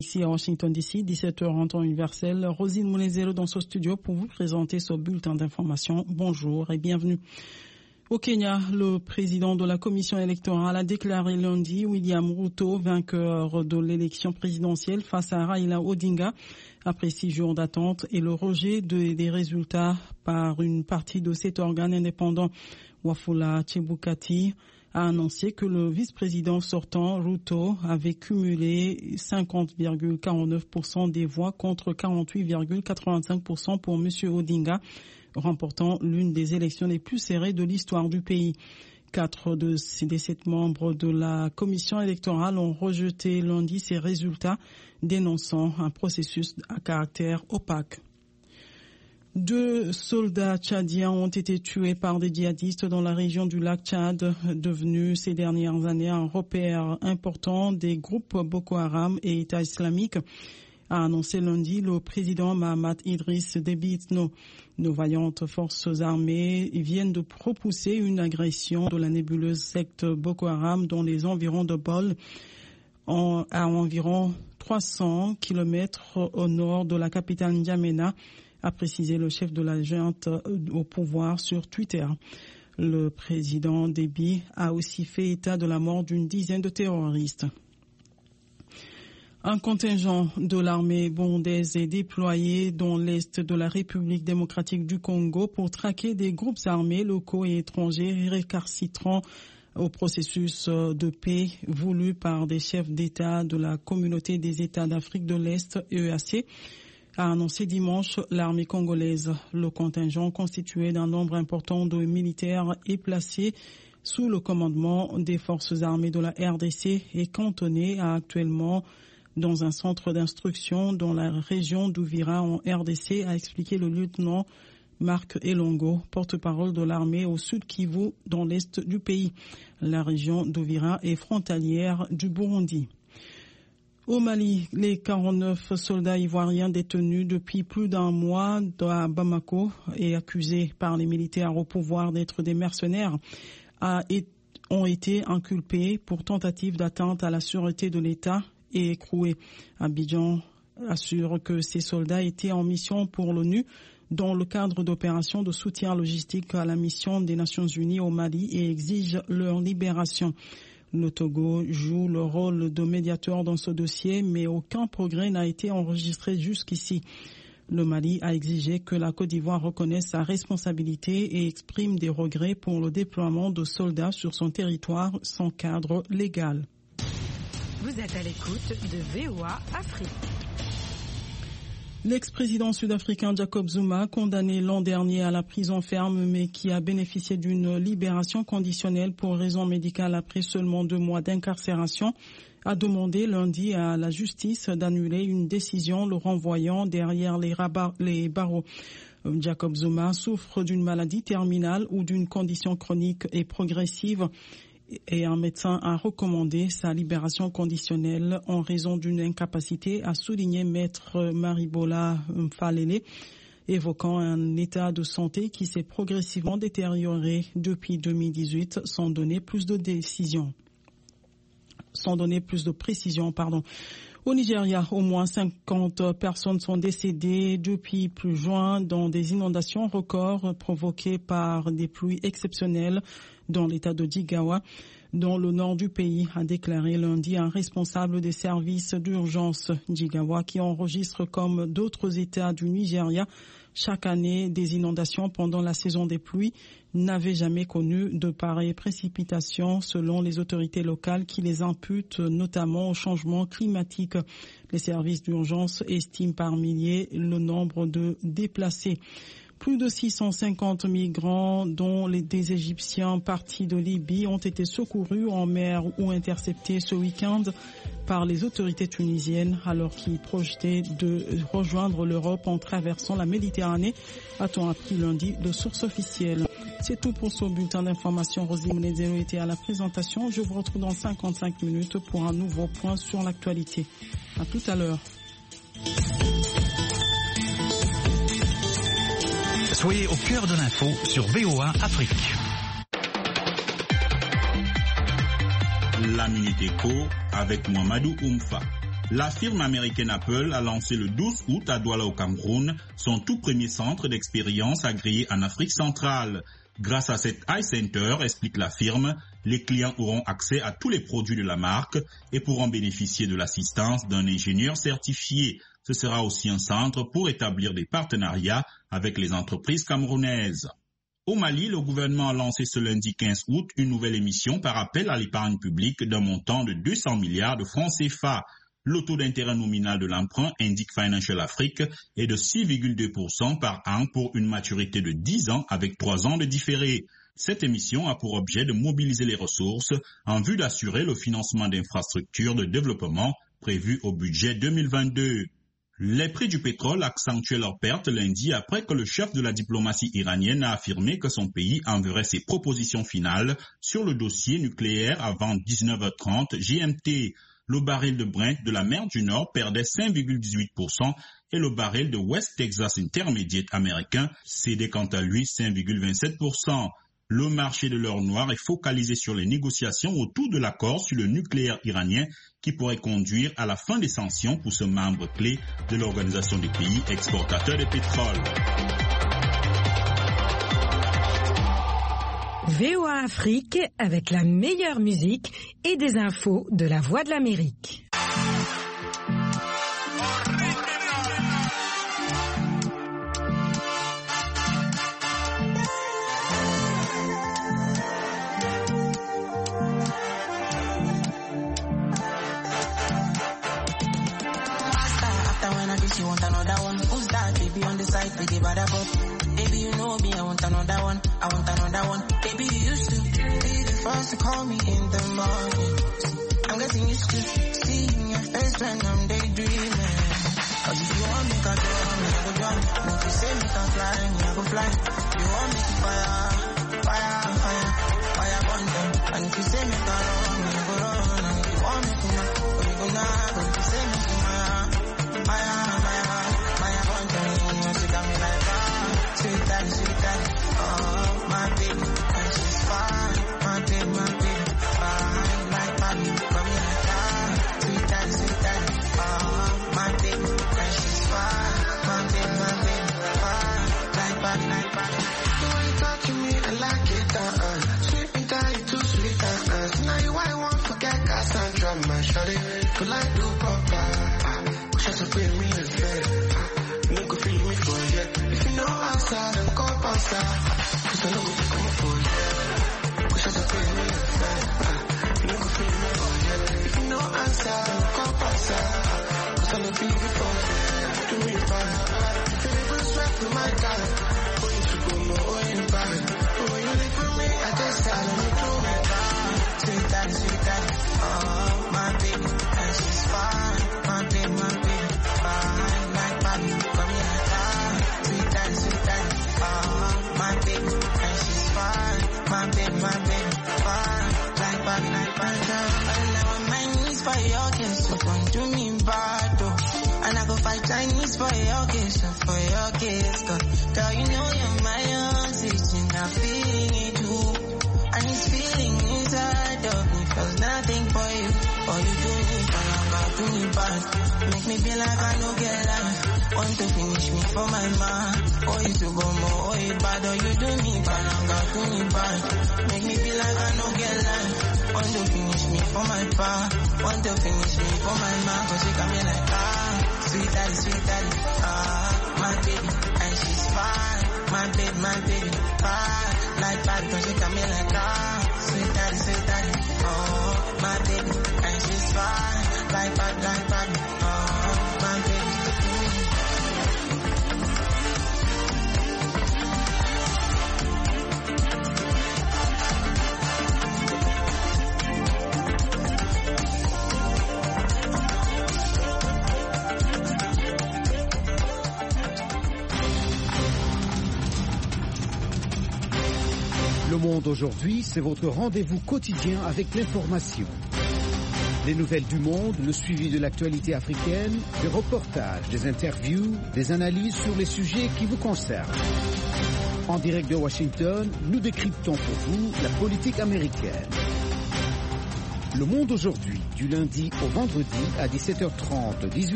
Ici à Washington DC, 17h en temps universel, Rosine Mounezero dans ce studio pour vous présenter ce bulletin d'information. Bonjour et bienvenue. Au Kenya, le président de la commission électorale a déclaré lundi William Ruto vainqueur de l'élection présidentielle face à Raila Odinga après 6 jours d'attente et le rejet des résultats par une partie de cet organe indépendant. Wafula Chebukati a annoncé que le vice-président sortant, Ruto, avait cumulé 50,49% des voix contre 48,85% pour M. Odinga, remportant l'une des élections les plus serrées de l'histoire du pays. 4 des 7 membres de la commission électorale ont rejeté lundi ces résultats, dénonçant un processus à caractère opaque. 2 soldats tchadiens ont été tués par des djihadistes dans la région du lac Tchad, devenu ces dernières années un repère important des groupes Boko Haram et État islamique, a annoncé lundi le président Mahamat Idriss Déby Itno. Nos vaillantes forces armées viennent de repousser une agression de la nébuleuse secte Boko Haram dans les environs de Bol, à environ 300 km au nord de la capitale N'Djamena, a précisé le chef de la junte au pouvoir sur Twitter. Le président Déby a aussi fait état de la mort d'une dizaine de terroristes. Un contingent de l'armée burundaise est déployé dans l'est de la République démocratique du Congo pour traquer des groupes armés locaux et étrangers récalcitrants au processus de paix voulu par des chefs d'État de la Communauté des États d'Afrique de l'Est, EAC, a annoncé dimanche l'armée congolaise. Le contingent constitué d'un nombre important de militaires est placé sous le commandement des forces armées de la RDC et cantonné actuellement dans un centre d'instruction dans la région d'Ouvira en RDC, a expliqué le lieutenant Marc Elongo, porte-parole de l'armée au sud Kivu, dans l'est du pays. La région d'Ouvira est frontalière du Burundi. Au Mali, les 49 soldats ivoiriens détenus depuis plus d'un mois à Bamako et accusés par les militaires au pouvoir d'être des mercenaires ont été inculpés pour tentative d'atteinte à la sûreté de l'État et écroués. Abidjan assure que ces soldats étaient en mission pour l'ONU dans le cadre d'opérations de soutien logistique à la mission des Nations Unies au Mali et exige leur libération. Le Togo joue le rôle de médiateur dans ce dossier, mais aucun progrès n'a été enregistré jusqu'ici. Le Mali a exigé que la Côte d'Ivoire reconnaisse sa responsabilité et exprime des regrets pour le déploiement de soldats sur son territoire sans cadre légal. Vous êtes à l'écoute de VOA Afrique. L'ex-président sud-africain Jacob Zuma, condamné l'an dernier à la prison ferme, mais qui a bénéficié d'une libération conditionnelle pour raison médicale après seulement 2 mois d'incarcération, a demandé lundi à la justice d'annuler une décision le renvoyant derrière les barreaux. Jacob Zuma souffre d'une maladie terminale ou d'une condition chronique et progressive, et un médecin a recommandé sa libération conditionnelle en raison d'une incapacité, a souligné maître Maribola Mfalele, évoquant un état de santé qui s'est progressivement détérioré depuis 2018 sans donner plus de précision. Au Nigeria, au moins 50 personnes sont décédées depuis plus juin dans des inondations records provoquées par des pluies exceptionnelles dans l'état de Jigawa, dans le nord du pays, a déclaré lundi un responsable des services d'urgence. Jigawa, qui enregistre comme d'autres états du Nigeria chaque année des inondations pendant la saison des pluies, n'avait jamais connu de pareilles précipitations selon les autorités locales qui les imputent notamment au changement climatique. Les services d'urgence estiment par milliers le nombre de déplacés. Plus de 650 migrants, dont des Égyptiens partis de Libye, ont été secourus en mer ou interceptés ce week-end par les autorités tunisiennes alors qu'ils projetaient de rejoindre l'Europe en traversant la Méditerranée, a-t-on appris lundi de sources officielles. C'est tout pour ce bulletin d'information. Rosine Mounezero était à la présentation. Je vous retrouve dans 55 minutes pour un nouveau point sur l'actualité. À tout à l'heure. Soyez au cœur de l'info sur VOA Afrique. La Minute Éco avec Mamadou Oumfa. La firme américaine Apple a lancé le 12 août à Douala au Cameroun son tout premier centre d'expérience agréé en Afrique centrale. Grâce à cet iCenter, explique la firme, les clients auront accès à tous les produits de la marque et pourront bénéficier de l'assistance d'un ingénieur certifié. Ce sera aussi un centre pour établir des partenariats avec les entreprises camerounaises. Au Mali, le gouvernement a lancé ce lundi 15 août une nouvelle émission par appel à l'épargne publique d'un montant de 200 milliards de francs CFA. Le taux d'intérêt nominal de l'emprunt, indique Financial Afrique, est de 6,2% par an pour une maturité de 10 ans avec 3 ans de différé. Cette émission a pour objet de mobiliser les ressources en vue d'assurer le financement d'infrastructures de développement prévues au budget 2022. Les prix du pétrole accentuaient leur perte lundi après que le chef de la diplomatie iranienne a affirmé que son pays enverrait ses propositions finales sur le dossier nucléaire avant 19h30 GMT. Le baril de Brent de la mer du Nord perdait 5,18% et le baril de West Texas Intermediate américain cédait quant à lui 5,27%. Le marché de l'or noir est focalisé sur les négociations autour de l'accord sur le nucléaire iranien qui pourrait conduire à la fin des sanctions pour ce membre clé de l'Organisation des pays exportateurs de pétrole. VOA Afrique avec la meilleure musique et des infos de la Voix de l'Amérique. You want another one? Who's that? Baby on the side, baby bada bop. Baby, you know me, I want another one. I want another one. Baby, you used to be the first to call me in the morning. I'm getting used to seeing your face when I'm daydreaming. Cause if you want me, I go, I go jump. And if you say me can fly, me I go fly. You want me to fire, fire, fire, fire burn them. And if you say me can run, me I go run. And if you want me to knock, you go knock. And if you say me to fire, fire. Sweet daddy, oh, my baby, and she's fine, my baby, fine, like Bobby, come here like that. Sweet daddy, oh, my baby, and she's fine, my baby, fine, like Bobby. The way you talk to me, I like it, sweet me down, you too sweet, now you I won't forget Cassandra, my shawty, could I do proper, wish I could bring me a bed, no could feel me for yet. No outside and go outside. Cause I know we come for you. Wish I could feel me inside. You could feel me for you. If you know outside and go outside. Cause I know be before you. Do me fine. Feel it was right for my God. For you to go more in fine. But when you live for me, I just sat and you do me fine. Sweet daddy, oh, my baby. And she's fine. My baby, fine. Like Bobby, come here. Sweet daddy, oh, my baby, and she's fine, my baby, fine, like Bobby. I never mind knees for your kiss, so don't do me bad, though. And I go fight Chinese for your kiss, girl, you know you're my own teaching, I'm feeling it too. And it's feeling inside of me, cause nothing for you, all you do me bad, make me feel like I don't get life. Want to finish me for my man. Oh, you to go more, oh, you bad, oh, you do me bad, I'm gonna do me bad. Make me feel like I don't get life. Want to finish me for my pa. Want to finish me for my man. Cause she got me like, sweet daddy, my baby, and she's fine. My baby, fine. Like bad, cause she got me like, sweet daddy, oh, my baby, and she's fine. Like bad, oh, my baby. Le Monde aujourd'hui, c'est votre rendez-vous quotidien avec l'information. Les nouvelles du monde, le suivi de l'actualité africaine, des reportages, des interviews, des analyses sur les sujets qui vous concernent. En direct de Washington, nous décryptons pour vous la politique américaine. Le Monde aujourd'hui, du lundi au vendredi à 17h30, 18h.